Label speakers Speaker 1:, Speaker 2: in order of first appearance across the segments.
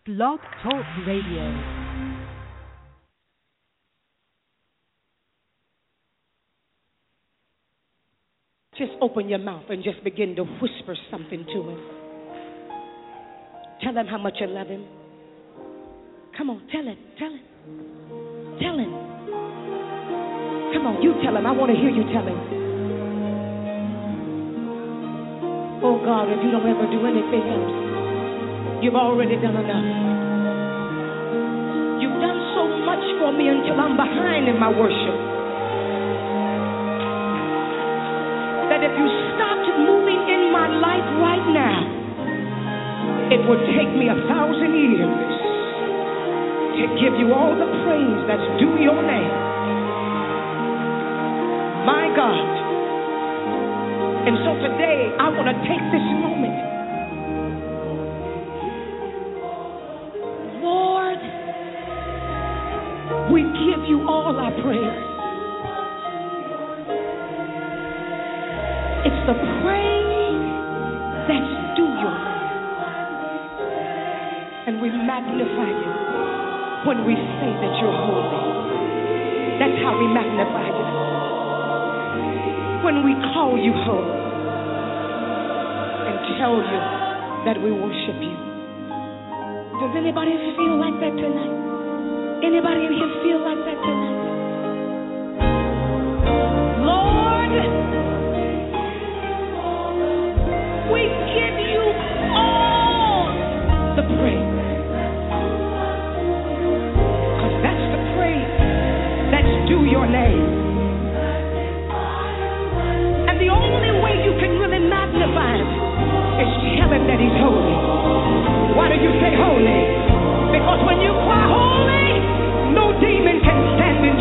Speaker 1: Blog Talk Radio.
Speaker 2: Just open your mouth and just begin to whisper something to him. Tell him how much you love him. Come on, tell him, tell him. Tell him. Come on, you tell him. I want to hear you tell him. Oh God, if you don't ever do anything else, you've already done enough. You've done so much for me until I'm behind in my worship. That if you stopped moving in my life right now, it would take me 1,000 years to give you all the praise that's due your name. My God. And so today, I want to take this moment. Lord, we give you all our praise. It's the praise that's due your name. And we magnify you when we say that you're holy. That's how we magnify you. When we call you holy and tell you that we worship you. Does anybody feel like that tonight? Anybody in here feel like that tonight? Lord, we give you all the praise. Because that's the praise that's due your name. And the only way you can really magnify him is tell him that he's holy. Why do you say holy? Because when you cry holy, no demon can stand in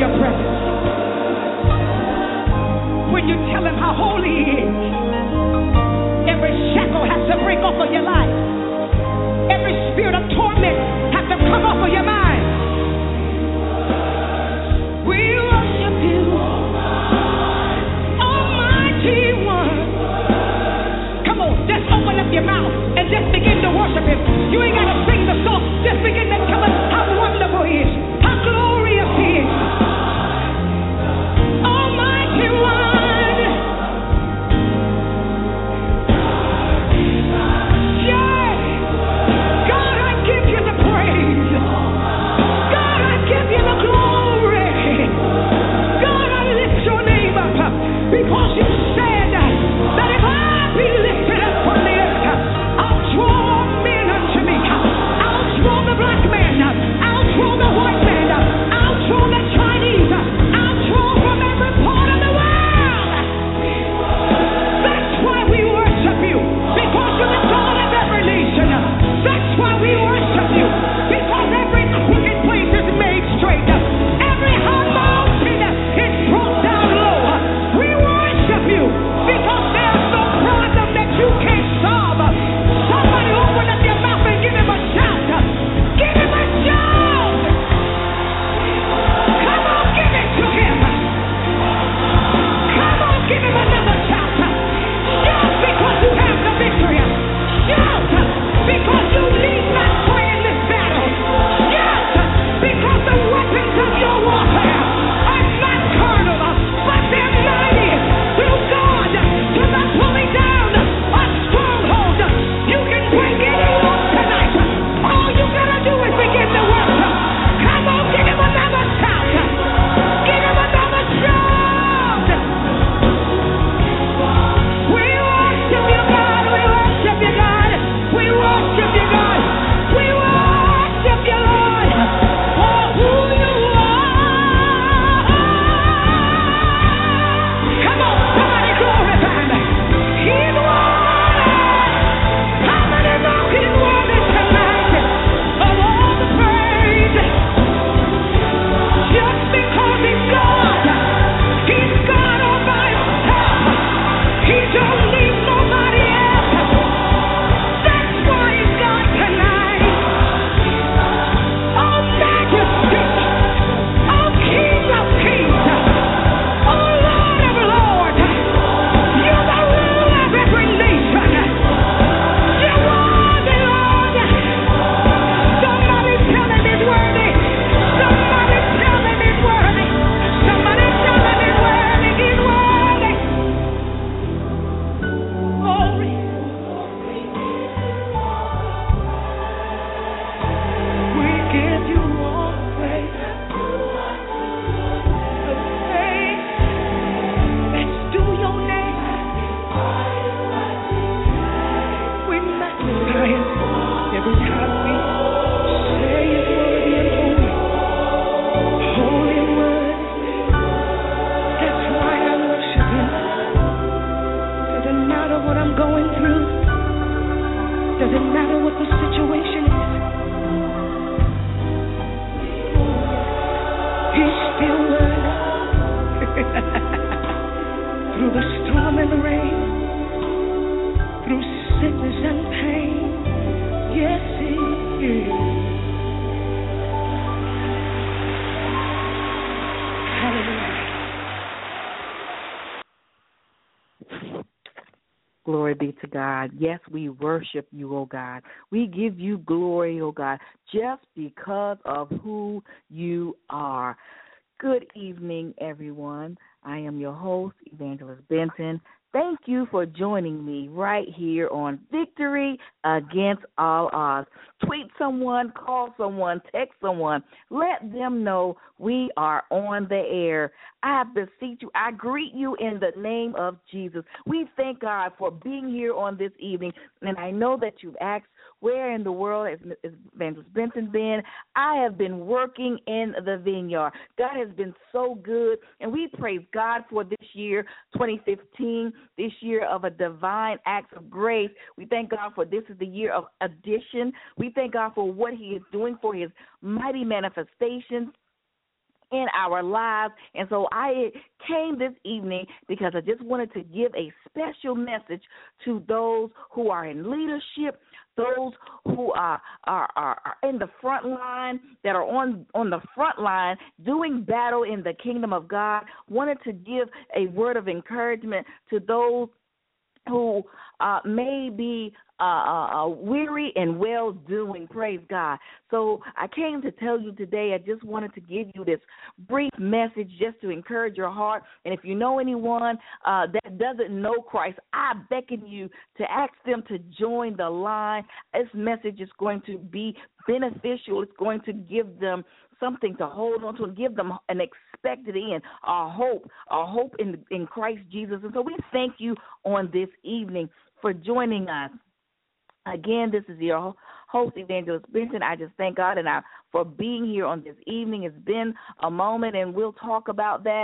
Speaker 3: Glory be to God. Yes, we worship you, oh God. We give you glory, oh God, just because of who you are. Good evening, everyone. I am your host, Evangelist Benton. Thank you for joining me right here on Victory Against All Odds. Tweet someone, call someone, text someone. Let them know we are on the air. I beseech you, I greet you in the name of Jesus. We thank God for being here on this evening, and I know that you've asked, where in the world has Evangelist Benton been? I have been working in the vineyard. God has been so good, and we praise God for this year, 2015, this year of a divine act of grace. We thank God for this is the year of addition. We thank God for what he is doing, for his mighty manifestations in our lives. And so I came this evening because I just wanted to give a special message to those who are in leadership, those who are in the front line, that are on the front line doing battle in the kingdom of God. Wanted to give a word of encouragement to those who may be weary and well-doing, praise God. So I came to tell you today, I just wanted to give you this brief message just to encourage your heart. And if you know anyone that doesn't know Christ, I beckon you to ask them to join the line. This message is going to be beneficial. It's going to give them something to hold on to and give them an expected end, a hope in Christ Jesus. And so we thank you on this evening for joining us. Again, this is your host, Evangelist Benton. I just thank God for being here on this evening. It's been a moment, and we'll talk about that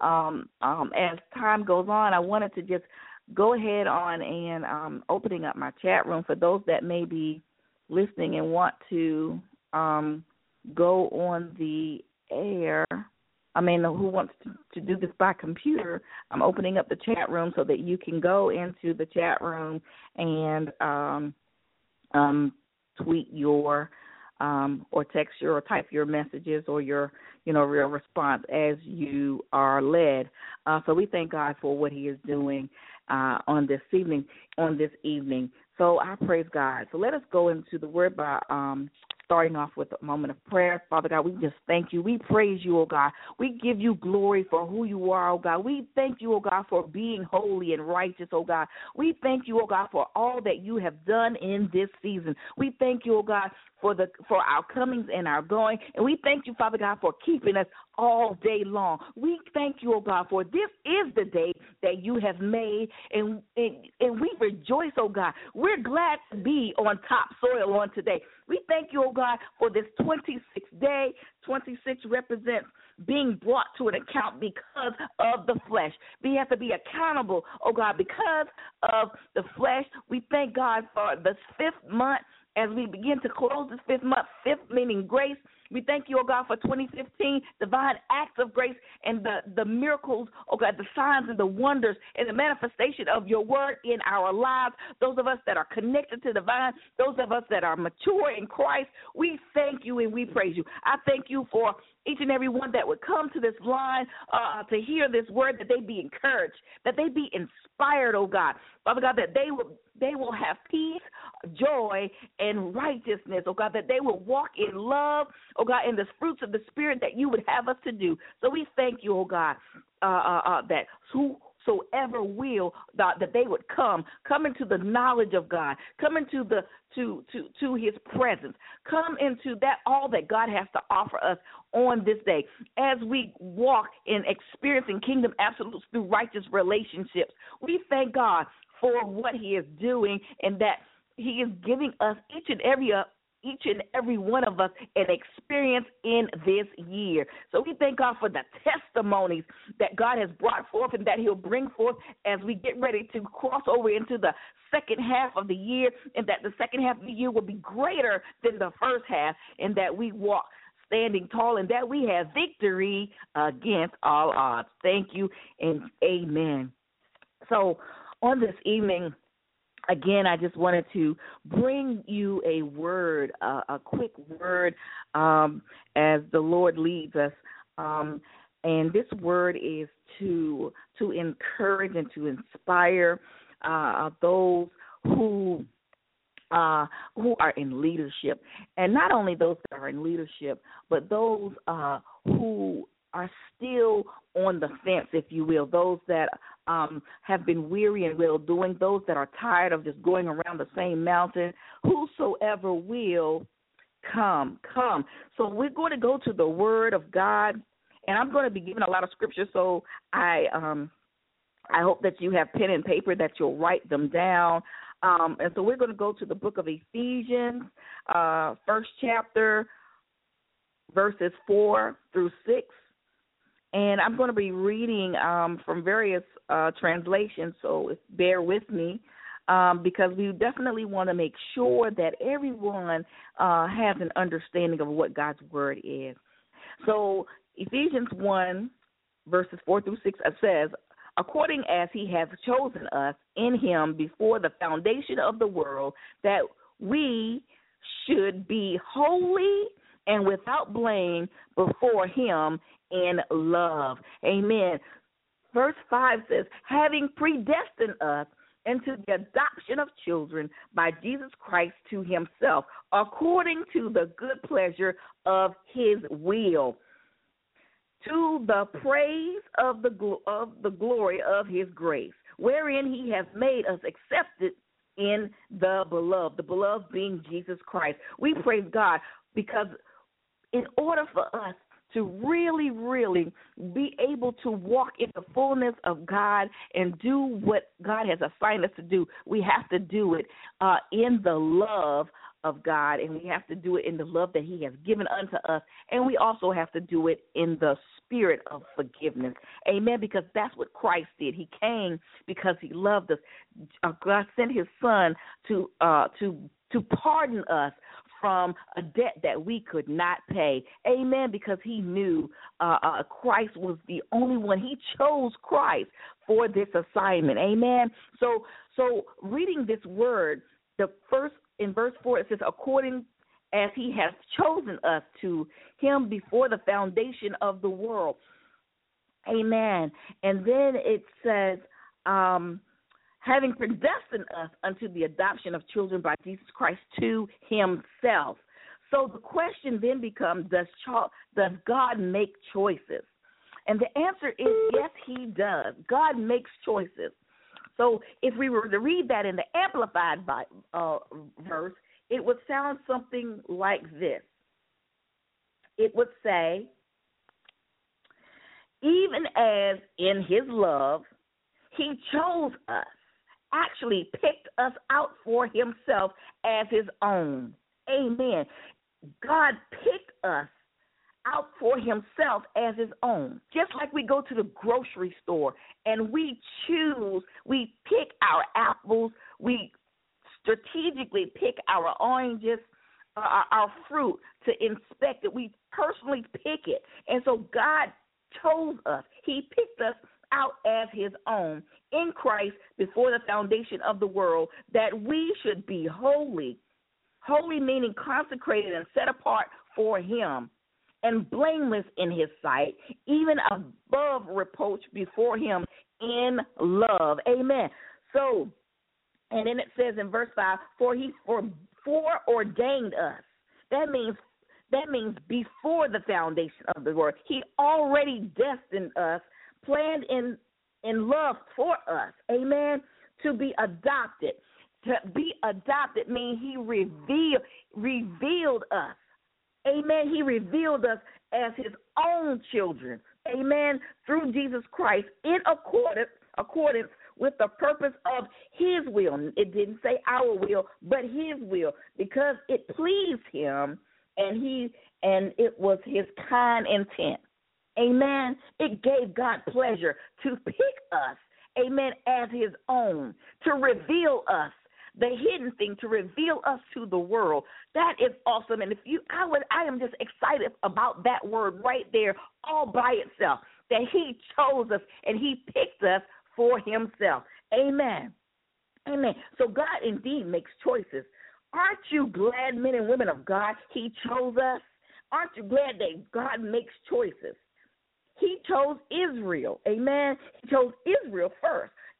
Speaker 3: as time goes on. I wanted to just go ahead on and opening up my chat room for those that may be listening and want to go on the air. Who wants to do this by computer? I'm opening up the chat room so that you can go into the chat room and tweet your or text your or type your messages or your real response as you are led. So we thank God for what he is doing on this evening. So I praise God. So let us go into the word by starting off with a moment of prayer. Father God, we just thank you. We praise you, oh God. We give you glory for who you are, oh God. We thank you, oh God, for being holy and righteous, oh God. We thank you, oh God, for all that you have done in this season. We thank you, oh God, for our comings and our going. And we thank you, Father God, for keeping us all day long. We thank you, oh God, for this is the day that you have made, and we rejoice, oh God. We're glad to be on top soil on today. We thank you, oh God, for this 26th day. 26 represents being brought to an account because of the flesh. We have to be accountable, oh God, because of the flesh. We thank God for the 5th month as we begin to close this 5th month, 5th meaning grace. We thank you, oh God, for 2015, divine acts of grace and the miracles, oh God, the signs and the wonders and the manifestation of your word in our lives. Those of us that are connected to the vine, those of us that are mature in Christ, we thank you and we praise you. I thank you for each and every one that would come to this line to hear this word, that they be encouraged, that they be inspired, oh God. Father God, that they will have peace, joy, and righteousness, oh God, that they will walk in love, oh God, in the fruits of the Spirit that you would have us to do. So we thank you, oh God, that whosoever will, that they would come into the knowledge of God, come into to his presence, come into that all that God has to offer us on this day as we walk in experiencing kingdom absolutes through righteous relationships. We thank God for what he is doing, and that he is giving us each and every one of us an experience in this year. So we thank God for the testimonies that God has brought forth and that he'll bring forth as we get ready to cross over into the second half of the year, and that the second half of the year will be greater than the first half, and that we walk standing tall, and that we have victory against all odds. Thank you and amen. So on this evening, again, I just wanted to bring you a word, a quick word, as the Lord leads us. And this word is to encourage and to inspire those who are in leadership, and not only those that are in leadership, but those who are still on the fence, if you will, those that have been weary and well-doing, those that are tired of just going around the same mountain. Whosoever will, come. So we're going to go to the Word of God, and I'm going to be giving a lot of scripture, so I hope that you have pen and paper, that you'll write them down. And so we're going to go to the book of Ephesians, first chapter, verses 4 through 6. And I'm going to be reading from various translations, so bear with me, because we definitely want to make sure that everyone has an understanding of what God's Word is. So Ephesians 1, verses 4 through 6 says, according as he has chosen us in him before the foundation of the world, that we should be holy and without blame before him in love. Amen. Verse 5 says, having predestined us into the adoption of children by Jesus Christ to himself, according to the good pleasure of his will, to the praise of the glory of his grace, wherein he has made us accepted in the beloved being Jesus Christ. We praise God because in order for us to really, really be able to walk in the fullness of God and do what God has assigned us to do, we have to do it in the love of God, and we have to do it in the love that he has given unto us, and we also have to do it in the spirit of forgiveness. Amen, because that's what Christ did. He came because he loved us. God sent his son to pardon us from a debt that we could not pay. Amen, because he knew Christ was the only one. He chose Christ for this assignment. Amen. So reading this word, in verse 4, it says, according as he has chosen us to him before the foundation of the world. Amen. And then it says, having predestined us unto the adoption of children by Jesus Christ to himself. So the question then becomes, does God make choices? And the answer is yes, he does. God makes choices. So if we were to read that in the Amplified verse, it would sound something like this. It would say, even as in his love, he chose us, actually picked us out for himself as his own. Amen. God picked us out for himself as his own. Just like we go to the grocery store and we pick our apples, we strategically pick our oranges, our fruit to inspect it. We personally pick it. And so God chose us. He picked us out as his own in Christ before the foundation of the world, that we should be holy. Holy meaning consecrated and set apart for him, and blameless in his sight, even above reproach before him in love. Amen. So, and then it says in verse 5, for he foreordained us. That means before the foundation of the world. He already destined us, planned in love for us. Amen. To be adopted. To be adopted means he revealed us. Amen. He revealed us as his own children. Amen. Through Jesus Christ in accordance with the purpose of his will. It didn't say our will, but his will, because it pleased him and it was his kind intent. Amen. It gave God pleasure to pick us, amen, as his own, to reveal us. The hidden thing, to reveal us to the world. That is awesome. And I am just excited about that word right there all by itself, that he chose us and he picked us for himself. Amen. Amen. So God indeed makes choices. Aren't you glad, men and women of God, he chose us? Aren't you glad that God makes choices? He chose Israel. Amen. He chose Israel first.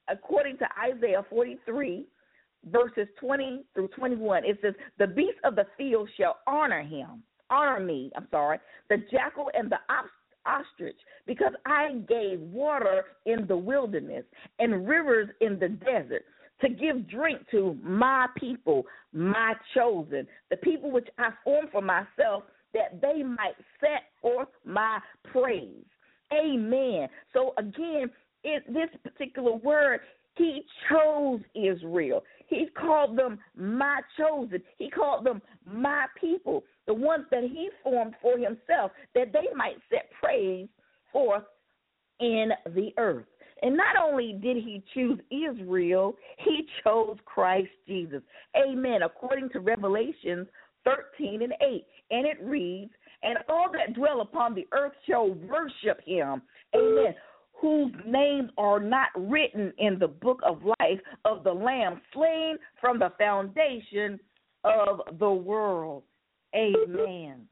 Speaker 3: according to Isaiah 43, verses 20 through 21, it says, the beasts of the field shall honor me, the jackal and the ostrich, because I gave water in the wilderness and rivers in the desert, to give drink to my people, my chosen, the people which I formed for myself, that they might set forth my praise. Amen. So again, in this particular word, he chose Israel. He called them my chosen. He called them my people, the ones that he formed for himself, that they might set praise forth in the earth. And not only did he choose Israel, he chose Christ Jesus. Amen. According to Revelations 13 and 8. And it reads, and all that dwell upon the earth shall worship him. Amen. Whose names are not written in the book of life of the Lamb slain from the foundation of the world. Amen.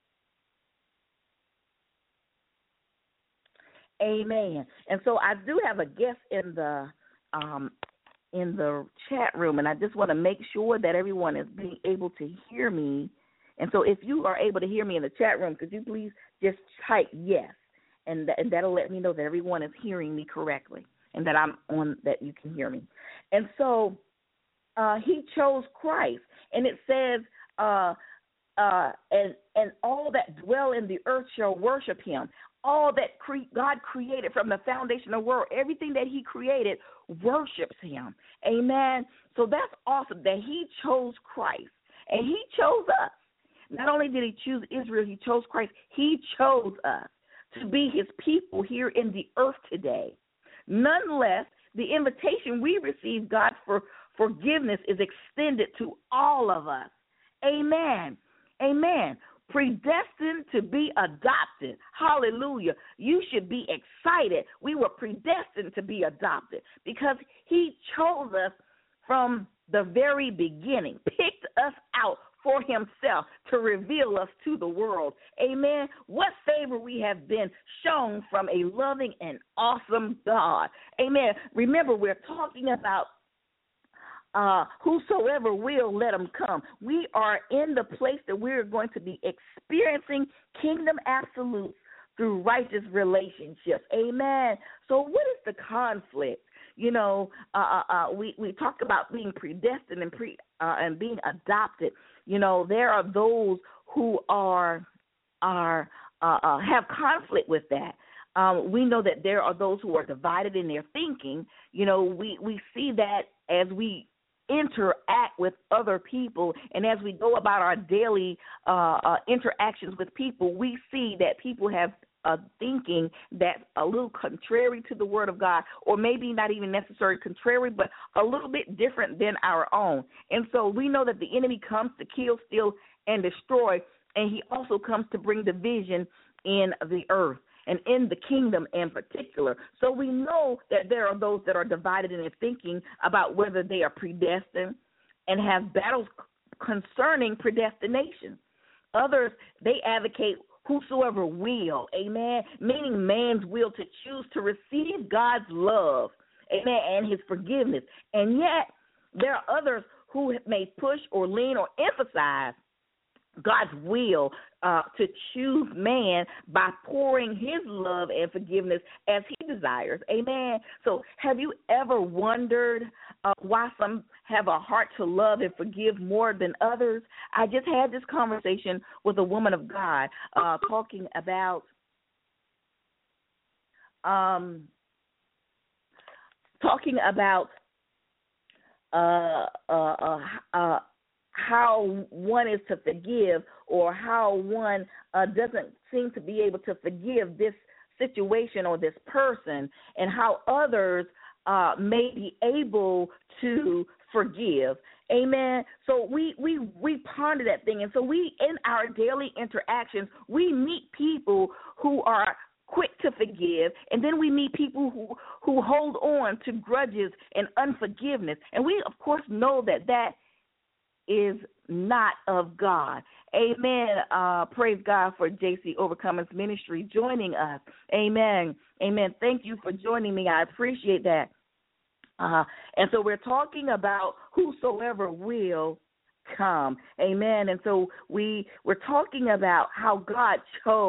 Speaker 3: Amen. And so I do have a guest in the chat room, and I just want to make sure that everyone is being able to hear me. And so if you are able to hear me in the chat room, could you please just type yes, and that'll let me know that everyone is hearing me correctly and that that you can hear me. And so he chose Christ, and it says, and all that dwell in the earth shall worship him. All that God created from the foundation of the world, everything that he created worships him. Amen. So that's awesome that he chose Christ, and he chose us. Not only did he choose Israel, he chose Christ. He chose us to be his people here in the earth today. Nonetheless, the invitation we receive, God, for forgiveness is extended to all of us. Amen. Amen. Predestined to be adopted. Hallelujah. You should be excited. We were predestined to be adopted because he chose us from the very beginning, picked us out for himself to reveal us to the world. Amen. What favor we have been shown from a loving and awesome God. Amen. Remember, we're talking about whosoever will, let them come. We are in the place that we're going to be experiencing kingdom absolutes through righteous relationships. Amen. So what is the conflict? You know, we talk about being predestined and being adopted. You know, there are those who have conflict with that. We know that there are those who are divided in their thinking. You know, we see that as we interact with other people, and as we go about our daily interactions with people, we see that people have thinking that's a little contrary to the Word of God, or maybe not even necessarily contrary, but a little bit different than our own. And so we know that the enemy comes to kill, steal, and destroy, and he also comes to bring division in the earth and in the kingdom in particular. So we know that there are those that are divided in their thinking about whether they are predestined and have battles concerning predestination. Others, they advocate whosoever will, amen, meaning man's will to choose to receive God's love, amen, and his forgiveness. And yet there are others who may push or lean or emphasize God's will to choose man by pouring his love and forgiveness as he desires. Amen. So have you ever wondered why some have a heart to love and forgive more than others? I just had this conversation with a woman of God talking about how one is to forgive, or how one doesn't seem to be able to forgive this situation or this person, and how others may be able to forgive. Amen. So we ponder that thing. And so we, in our daily interactions, we meet people who are quick to forgive, and then we meet people who hold on to grudges and unforgiveness. And we, of course, know that is not of God. Amen. Praise God for JC Overcomers Ministry joining us. Amen. Amen. Thank you for joining me. I appreciate that. And so we're talking about whosoever will come. Amen. And so we're talking about how God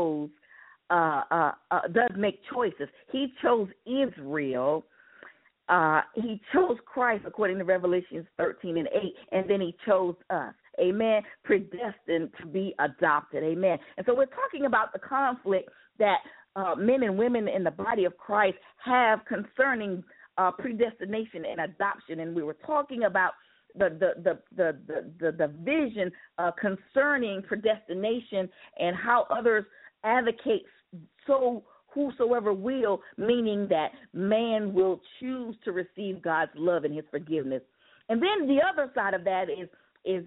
Speaker 3: does make choices. He chose Israel. He chose Christ according to Revelations 13 and 8, and then he chose us. Amen. Predestined to be adopted. Amen. And so we're talking about the conflict that men and women in the body of Christ have concerning predestination and adoption. And we were talking about the vision concerning predestination and how others advocate so whosoever will, meaning that man will choose to receive God's love and his forgiveness. And then the other side of that is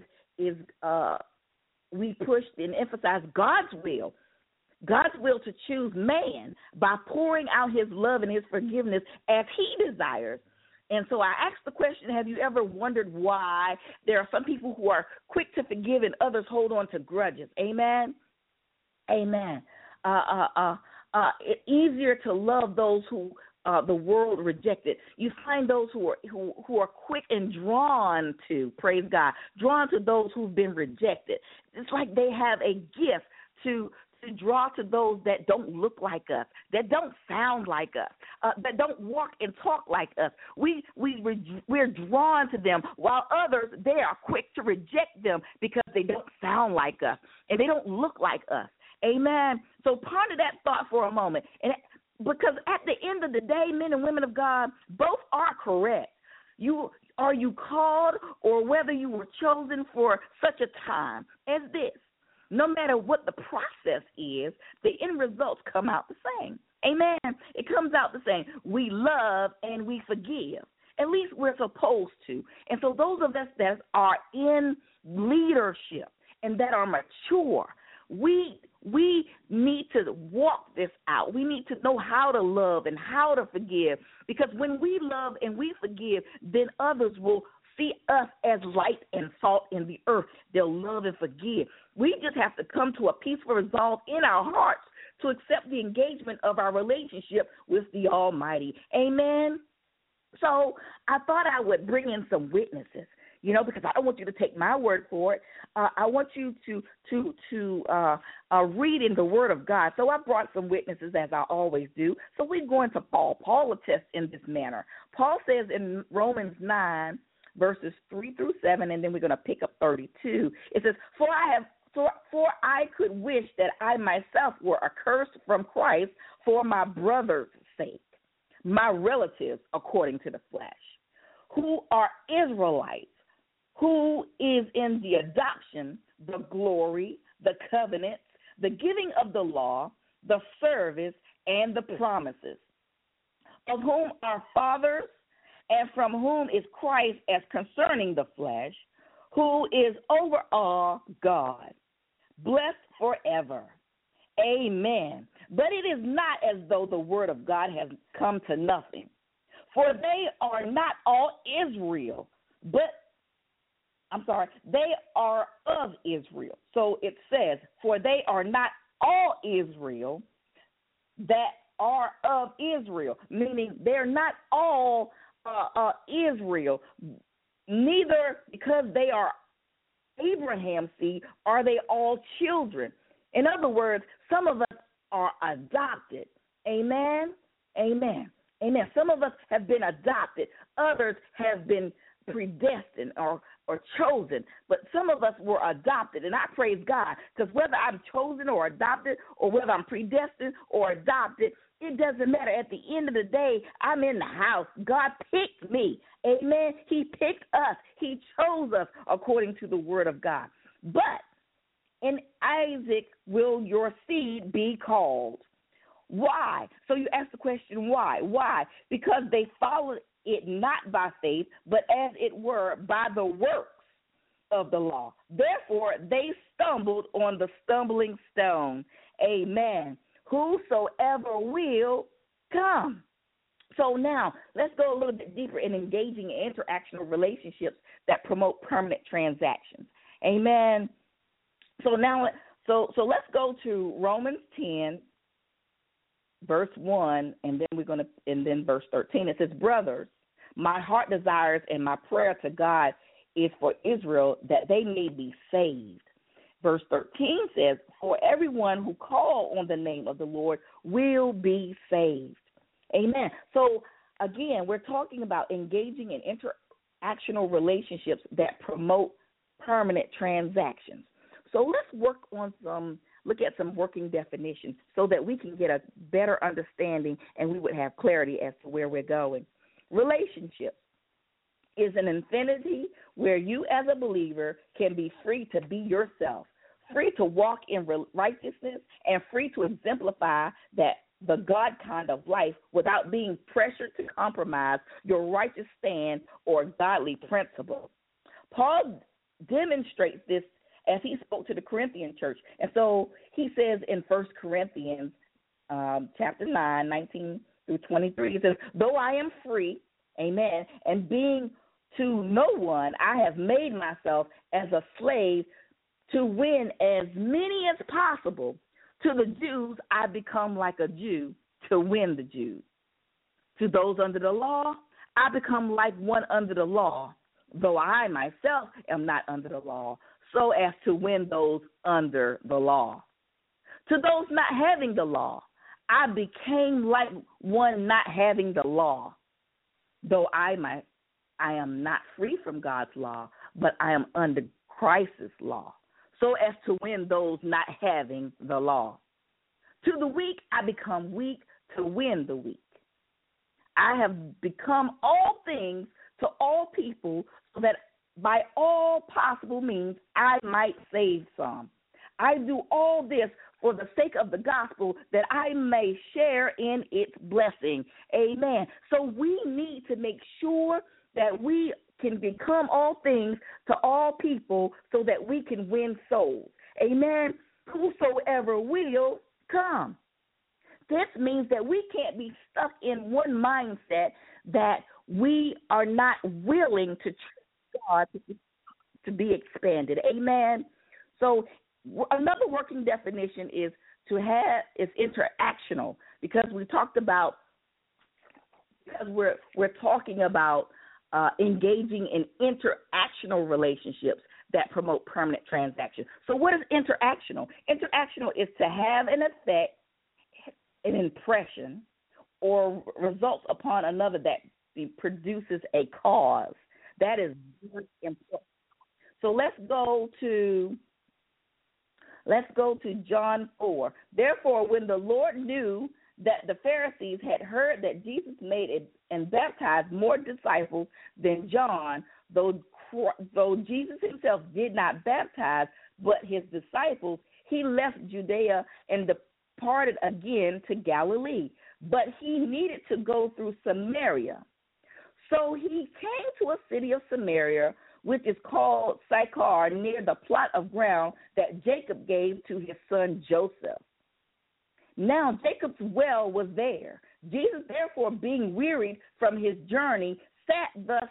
Speaker 3: we pushed and emphasized God's will to choose man by pouring out his love and his forgiveness as he desires. And so I asked the question, have you ever wondered why there are some people who are quick to forgive and others hold on to grudges? Amen? Amen. It's easier to love those who the world rejected. You find those who are quick and drawn to, praise God, drawn to those who've been rejected. It's like they have a gift to draw to those that don't look like us, that don't sound like us, that don't walk and talk like us. We're drawn to them, while others, they are quick to reject them because they don't sound like us and they don't look like us. Amen. So ponder that thought for a moment. And because at the end of the day, men and women of God, both are correct. Are you called, or whether you were chosen for such a time as this? No matter what the process is, the end results come out the same. Amen. It comes out the same. We love and we forgive. At least we're supposed to. And so those of us that are in leadership and that are mature, we need to walk this out. We need to know how to love and how to forgive, because when we love and we forgive, then others will see us as light and salt in the earth. They'll love and forgive. We just have to come to a peaceful resolve in our hearts to accept the engagement of our relationship with the Almighty. Amen. So I thought I would bring in some witnesses, because I don't want you to take my word for it. I want you to read in the Word of God. So I brought some witnesses, as I always do. So we're going to Paul. Paul attests in this manner. Paul says in Romans 9, verses 3 through 7, and then we're going to pick up 32. It says, For I could wish that I myself were accursed from Christ for my brother's sake, my relatives according to the flesh, who are Israelites, who is in the adoption, the glory, the covenants, the giving of the law, the service, and the promises, of whom are fathers, and from whom is Christ as concerning the flesh, who is over all God, blessed forever. Amen. But it is not as though the word of God has come to nothing. For they are not all Israel, they are of Israel. So it says, for they are not all Israel that are of Israel, meaning they're not all Israel, neither because they are Abraham's seed are they all children. In other words, some of us are adopted. Amen? Amen. Amen. Some of us have been adopted. Others have been predestined or chosen. But some of us were adopted. And I praise God, because whether I'm chosen or adopted, or whether I'm predestined or adopted, it doesn't matter. At the end of the day, I'm in the house. God picked me. Amen. He picked us. He chose us according to the word of God. But in Isaac will your seed be called. Why? So you ask the question, why? Why? Because they followed it not by faith, but as it were by the works of the law. Therefore, they stumbled on the stumbling stone. Amen. Whosoever will come. So now, let's go a little bit deeper in engaging in interactional relationships that promote permanent transactions. Amen. So now, so let's go to Romans 10, verse 1, and then verse 13. It says, brothers, My heart desires and my prayer to God is for Israel, that they may be saved. Verse 13 says, for everyone who call on the name of the Lord will be saved. Amen. So, again, we're talking about engaging in interactional relationships that promote permanent transactions. So let's look at some working definitions so that we can get a better understanding and we would have clarity as to where we're going. Relationships is an infinity where you as a believer can be free to be yourself, free to walk in righteousness, and free to exemplify the God kind of life without being pressured to compromise your righteous stand or godly principle. Paul demonstrates this as he spoke to the Corinthian church. And so he says in 1 Corinthians chapter 9, 19 through 23, he says, though I am free, amen, and being to no one, I have made myself as a slave to win as many as possible. To the Jews, I become like a Jew to win the Jews. To those under the law, I become like one under the law, though I myself am not under the law, so as to win those under the law. To those not having the law, I became like one not having the law, though I am not free from God's law, but I am under Christ's law, so as to win those not having the law. To the weak, I become weak to win the weak. I have become all things to all people, so that by all possible means I might save some. I do all this for the sake of the gospel, that I may share in its blessing. Amen. So we need to make sure that we can become all things to all people so that we can win souls. Amen. Whosoever will, come. This means that we can't be stuck in one mindset that we are not willing to trust God to be expanded. Amen. So another working definition is interactional, because we're talking about engaging in interactional relationships that promote permanent transactions. So what is interactional? Interactional is to have an effect, an impression, or results upon another that produces a cause. That is very important. So let's go to John 4. Therefore, when the Lord knew that the Pharisees had heard that Jesus made and baptized more disciples than John, though Jesus himself did not baptize but his disciples, he left Judea and departed again to Galilee. But he needed to go through Samaria. So he came to a city of Samaria, which is called Sychar, near the plot of ground that Jacob gave to his son Joseph. Now Jacob's well was there. Jesus, therefore, being wearied from his journey, sat thus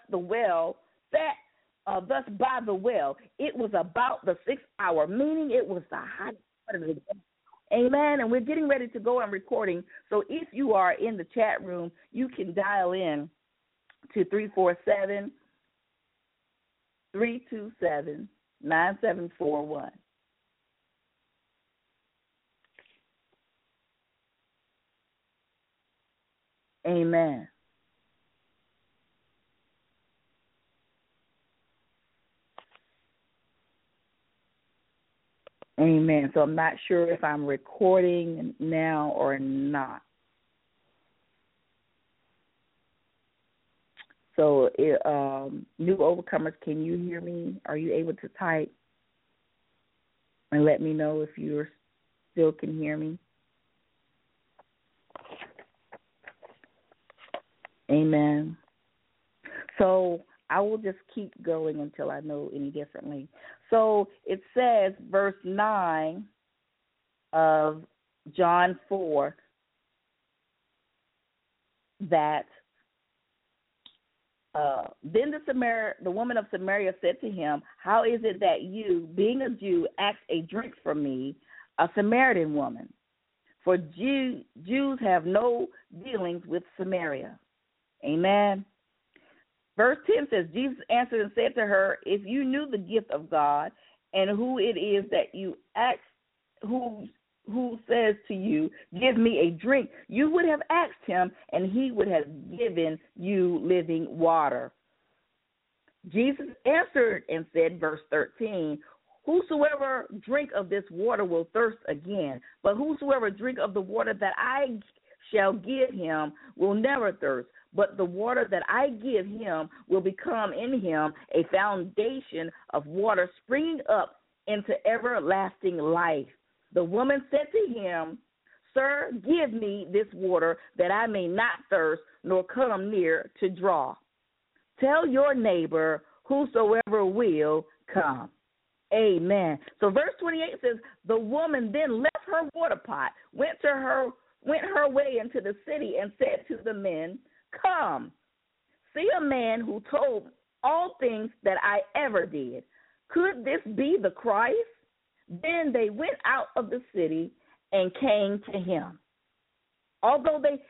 Speaker 3: by the well. It was about the 6th hour, meaning it was the hot part of the day. Amen. And we're getting ready to go on recording. So if you are in the chat room, you can dial in to 347-327-9741. Amen. Amen. So I'm not sure if I'm recording now or not. So, new overcomers, can you hear me? Are you able to type and let me know if you still can hear me? Amen. So I will just keep going until I know any differently. So it says, verse 9 of John 4, that then the woman of Samaria said to him, how is it that you, being a Jew, ask a drink from me, a Samaritan woman? For Jews have no dealings with Samaria. Amen. Verse 10 says, Jesus answered and said to her, if you knew the gift of God and who it is that you ask, who says to you, give me a drink, you would have asked him, and he would have given you living water. Jesus answered and said, verse 13, whosoever drink of this water will thirst again, but whosoever drink of the water that I shall give him will never thirst. But the water that I give him will become in him a foundation of water springing up into everlasting life. The woman said to him, Sir, give me this water that I may not thirst nor come near to draw. Tell your neighbor, whosoever will come. Amen. So verse 28 says, the woman then left her water pot, went her way into the city and said to the men, come, see a man who told all things that I ever did. Could this be the Christ? Then they went out of the city and came to him. Although they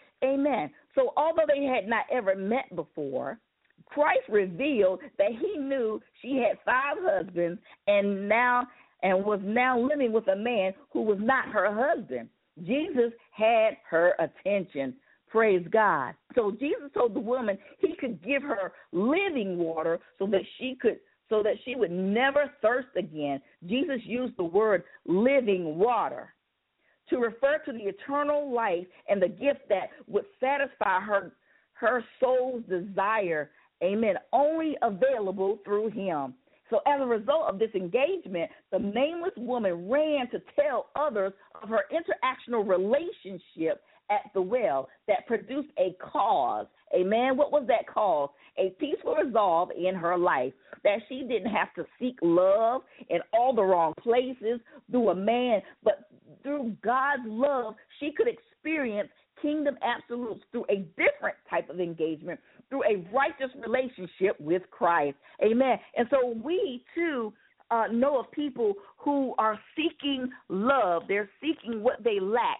Speaker 3: had not ever met before, Christ revealed that he knew she had 5 husbands and was now living with a man who was not her husband. Jesus had her attention. Praise God. So Jesus told the woman he could give her living water so that she would never thirst again. Jesus used the word living water to refer to the eternal life and the gift that would satisfy her soul's desire. Amen. Only available through him. So as a result of this engagement, the nameless woman ran to tell others of her interactional relationship at the well that produced a cause. Amen. What was that cause? A peaceful resolve in her life that she didn't have to seek love in all the wrong places through a man, but through God's love, she could experience kingdom absolutes through a different type of engagement, through a righteous relationship with Christ. Amen. And so we, too, know of people who are seeking love. They're seeking what they lack,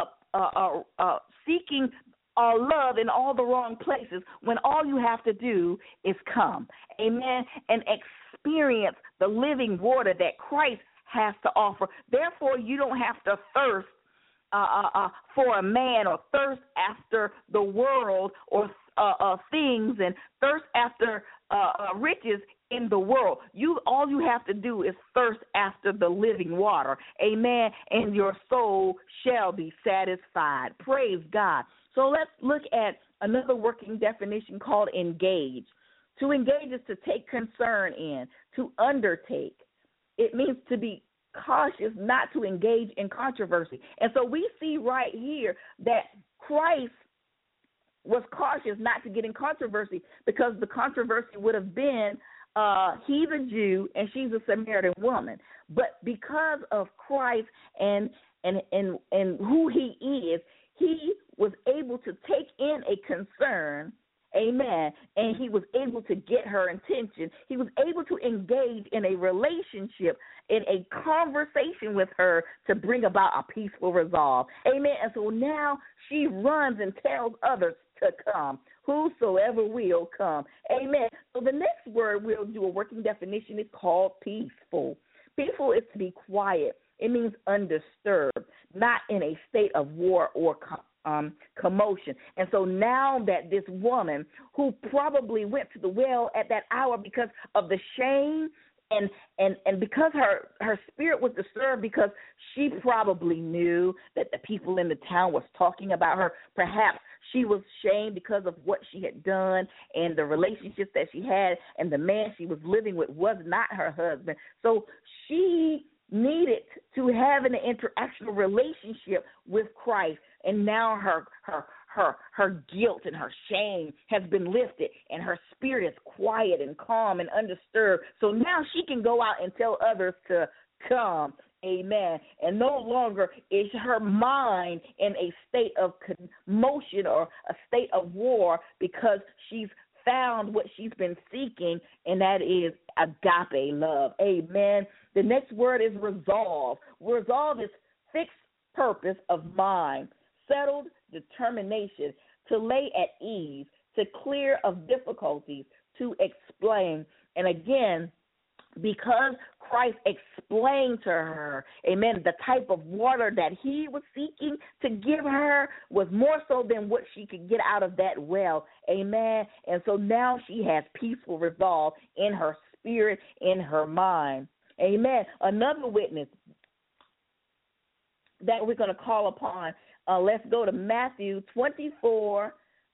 Speaker 3: seeking love in all the wrong places when all you have to do is come. Amen. And experience the living water that Christ has to offer. Therefore, you don't have to thirst for a man or thirst after the world or things and thirst after riches in the world. All you have to do is thirst after the living water. Amen. And your soul shall be satisfied. Praise God. So let's look at another working definition called engage. To engage is to take concern in, to undertake. It means to be cautious, not to engage in controversy. And so we see right here that Christ was cautious not to get in controversy, because the controversy would have been he's a Jew and she's a Samaritan woman. But because of Christ and who he is, he was able to take in a concern, amen, and he was able to get her attention. He was able to engage in a relationship, in a conversation with her to bring about a peaceful resolve, amen. And so now she runs and tells others to come, whosoever will come, amen. So the next word we'll do a working definition is called peaceful. Peaceful is to be quiet. It means undisturbed, not in a state of war or commotion. And so now that this woman, who probably went to the well at that hour because of the shame and because her spirit was disturbed, because she probably knew that the people in the town was talking about her. Perhaps she was shamed because of what she had done and the relationships that she had, and the man she was living with was not her husband. So she needed to have an interactional relationship with Christ, and now her guilt and her shame has been lifted, and her spirit is quiet and calm and undisturbed. So now she can go out and tell others to come, amen. And no longer is her mind in a state of commotion or a state of war, because she's found what she's been seeking, and that is agape love. Amen. The next word is resolve. Resolve is fixed purpose of mind, settled determination, to lay at ease, to clear of difficulties, to explain. And again, because Christ explained to her, amen, the type of water that he was seeking to give her was more so than what she could get out of that well, amen. And so now she has peaceful resolve in her spirit, in her mind, amen. Another witness that we're going to call upon, let's go to Matthew 24,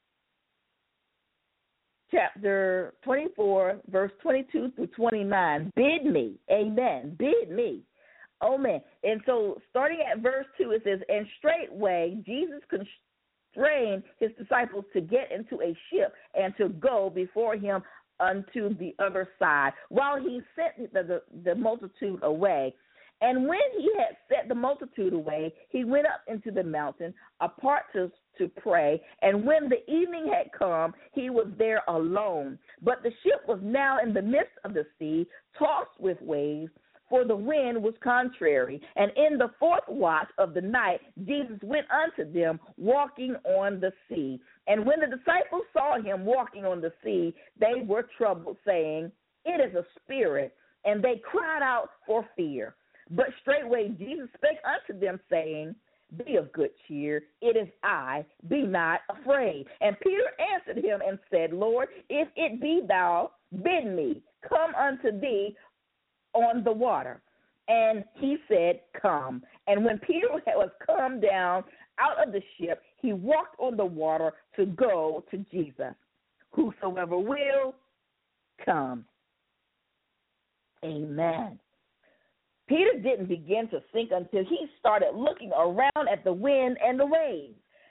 Speaker 3: chapter 24, verse 22 through 29. Bid me, amen, bid me, amen. And so starting at verse 2, it says, and straightway Jesus constrained his disciples to get into a ship and to go before him unto the other side, while he sent the multitude away. And when he had set the multitude away, he went up into the mountain apart to pray. And when the evening had come, he was there alone. But the ship was now in the midst of the sea, tossed with waves, for the wind was contrary. And in the fourth watch of the night, Jesus went unto them, walking on the sea. And when the disciples saw him walking on the sea, they were troubled, saying, it is a spirit. And they cried out for fear. But straightway Jesus spake unto them, saying, be of good cheer, it is I, be not afraid. And Peter answered him and said, Lord, if it be thou, bid me come unto thee on the water. And he said, come. And when Peter was come down out of the ship, he walked on the water to go to Jesus. Whosoever will, come. Amen. Peter didn't begin to sink until he started looking around at the wind and the waves,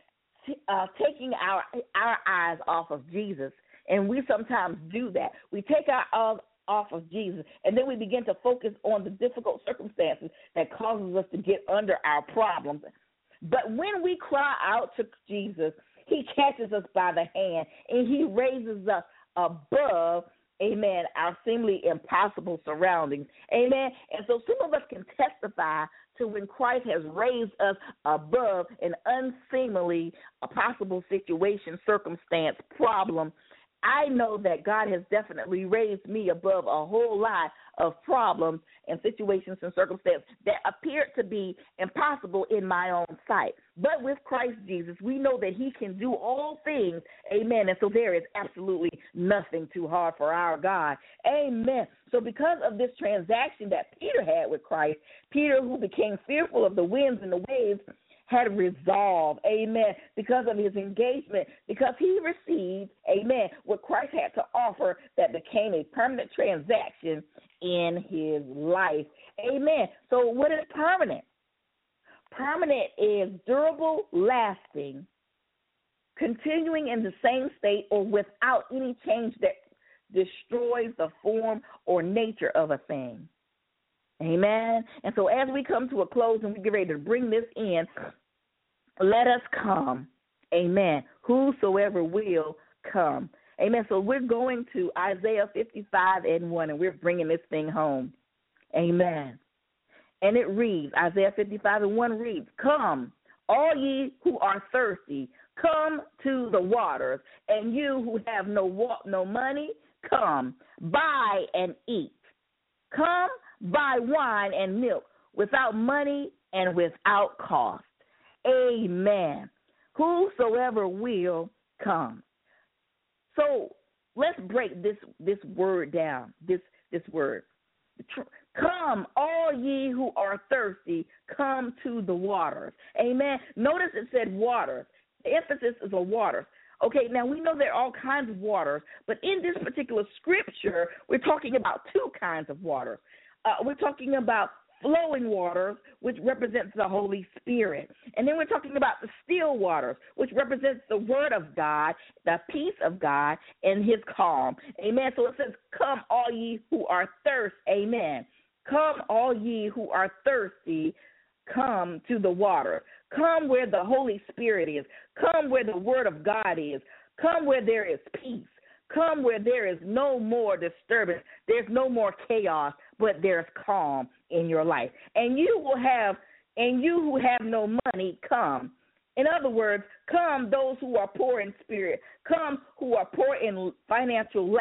Speaker 3: taking our eyes off of Jesus. And we sometimes do that. We take our eyes off of Jesus, and then we begin to focus on the difficult circumstances that causes us to get under our problems. But when we cry out to Jesus, he catches us by the hand, and he raises us above, amen, our seemingly impossible surroundings. Amen. And so some of us can testify to when Christ has raised us above an unseemly, possible situation, circumstance, problem. I know that God has definitely raised me above a whole lot of problems and situations and circumstances that appeared to be impossible in my own sight. But with Christ Jesus, we know that he can do all things, amen, and so there is absolutely nothing too hard for our God, amen. So because of this transaction that Peter had with Christ, Peter, who became fearful of the winds and the waves, had resolve, amen, because of his engagement, because he received, amen, what Christ had to offer that became a permanent transaction in his life, amen. So what is permanent? Permanent is durable, lasting, continuing in the same state or without any change that destroys the form or nature of a thing. Amen. And so as we come to a close and we get ready to bring this in, let us come. Amen. Whosoever will come. Amen. So we're going to Isaiah 55:1, and we're bringing this thing home. Amen. And it reads, Isaiah 55:1 reads, come, all ye who are thirsty, come to the waters, and you who have no money, come, buy and eat. Come, buy wine and milk without money and without cost. Amen. Whosoever will, come. So let's break this word down, this word. Come, all ye who are thirsty, come to the waters. Amen. Notice it said waters. The emphasis is on waters. Okay, now we know there are all kinds of waters, but in this particular scripture, we're talking about two kinds of waters. We're talking about flowing waters, which represents the Holy Spirit. And then we're talking about the still waters, which represents the word of God, the peace of God, and his calm. Amen. So it says, come all ye who are thirsty. Amen. Come all ye who are thirsty, come to the water. Come where the Holy Spirit is. Come where the word of God is. Come where there is peace. Come where there is no more disturbance. There's no more chaos, but there's calm in your life. And you who have no money, come. In other words, come those who are poor in spirit. Come who are poor in financial lack.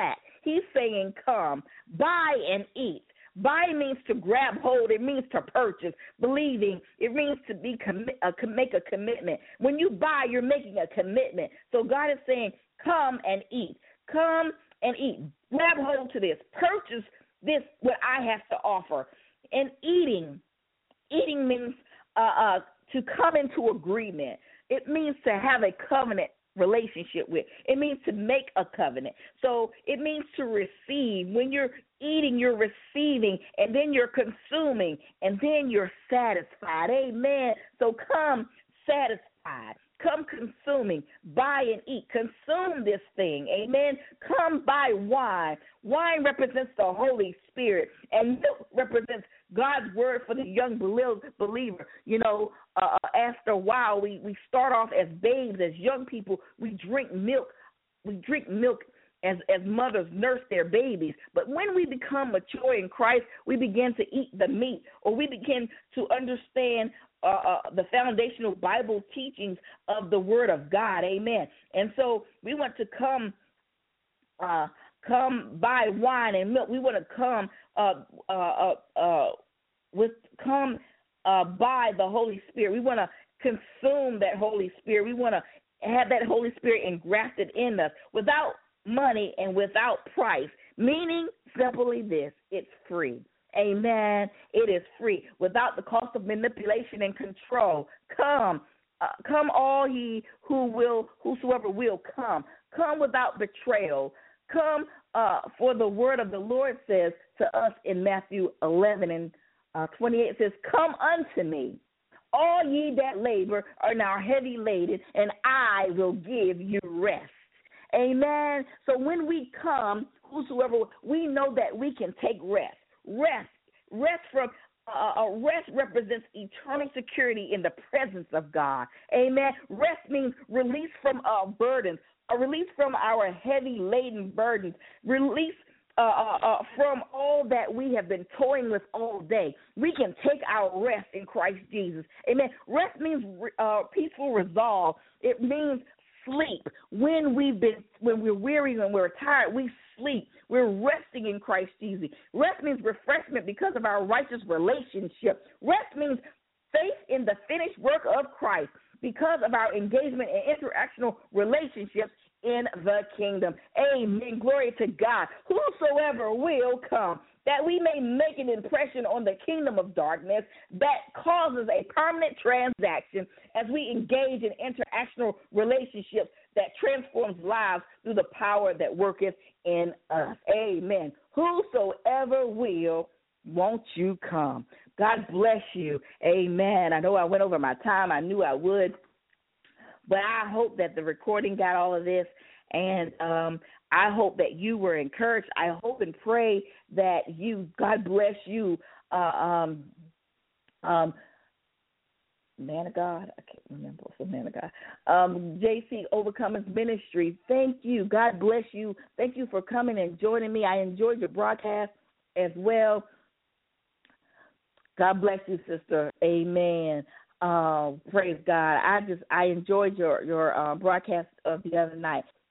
Speaker 3: He's saying, come, buy and eat. Buy means to grab hold. It means to purchase. Believing, it means to be make a commitment. When you buy, you're making a commitment. So God is saying, come and eat. Come and eat. Grab hold to this. Purchase this, what I have to offer. And eating means to come into agreement. It means to have a covenant relationship with. It means to make a covenant. So it means to receive. When you're eating, you're receiving, and then you're consuming, and then you're satisfied. Amen. So come satisfied. Come consuming. Buy and eat. Consume this thing. Amen. Come buy wine. Wine represents the Holy Spirit, and milk represents God's word for the young believer. You know, after a while, we start off as babes, as young people. We drink milk. We drink milk as mothers nurse their babies. But when we become mature in Christ, we begin to eat the meat, or we begin to understand the foundational Bible teachings of the Word of God. Amen. And so we want to come buy wine and milk. We want to come by the Holy Spirit. We want to consume that Holy Spirit. We want to have that Holy Spirit engrafted in us without money and without price, meaning simply this: it's free. Amen. It is free, without the cost of manipulation and control. Come all ye whosoever will come. Come without betrayal. Come, for the word of the Lord says to us in Matthew 11 and 28, it says, come unto me, all ye that labor are now heavy laden, and I will give you rest. Amen. So when we come, whosoever, we know that we can take rest. Rest represents eternal security in the presence of God. Amen. Rest means release from our burdens, a release from our heavy laden burdens, release from all that we have been toying with all day. We can take our rest in Christ Jesus. Amen. Rest means peaceful resolve. It means sleep. When we're weary, when we're tired, we sleep. We're resting in Christ Jesus. Rest means refreshment because of our righteous relationship. Rest means faith in the finished work of Christ because of our engagement in interactional relationships in the kingdom. Amen. Glory to God. Whosoever will come, that we may make an impression on the kingdom of darkness that causes a permanent transaction as we engage in interactional relationships that transforms lives through the power that worketh in us. Amen. Whosoever will, won't you come? God bless you. Amen. I know I went over my time. I knew I would. But I hope that the recording got all of this, and I hope that you were encouraged. I hope and pray that God bless you, man of God. I can't remember what's the man of God. JC Overcomers Ministry. Thank you. God bless you. Thank you for coming and joining me. I enjoyed your broadcast as well. God bless you, sister. Amen. Praise God. I enjoyed your broadcast of the other night.